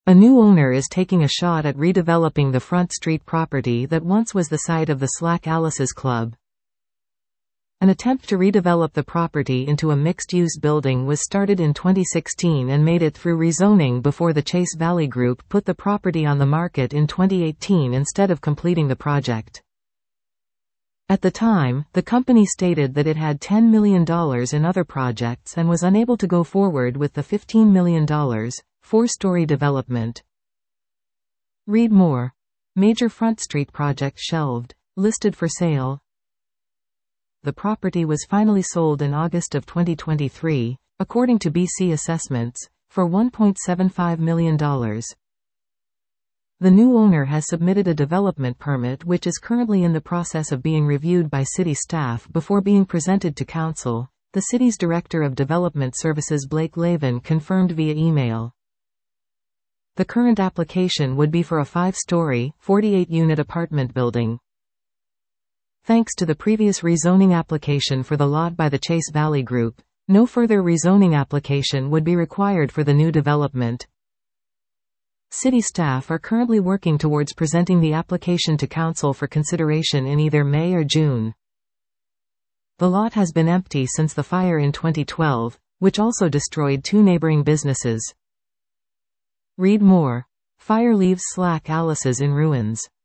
A new owner is taking a shot at redeveloping the Front Street property that once was the site of the Slack Alice's Club. An attempt to redevelop the property into a mixed-use building was started in 2016 and made it through rezoning before the Chase Valley Group put the property on the market in 2018 instead of completing the project. At the time, the company stated that it had $10 million in other projects and was unable to go forward with the $15 million, four-story development. Read more. Major Front Street project shelved. Listed for sale. The property was finally sold in August of 2023, according to BC Assessments, for $1.75 million. The new owner has submitted a development permit which is currently in the process of being reviewed by city staff before being presented to council, the city's Director of Development Services Blake Lavin confirmed via email. The current application would be for a 5-story, 48-unit apartment building. Thanks to the previous rezoning application for the lot by the Chase Valley Group, no further rezoning application would be required for the new development. City staff are currently working towards presenting the application to council for consideration in either May or June. The lot has been empty since the fire in 2012, which also destroyed 2 neighboring businesses. Read more. Fire leaves Slack Alice's in ruins.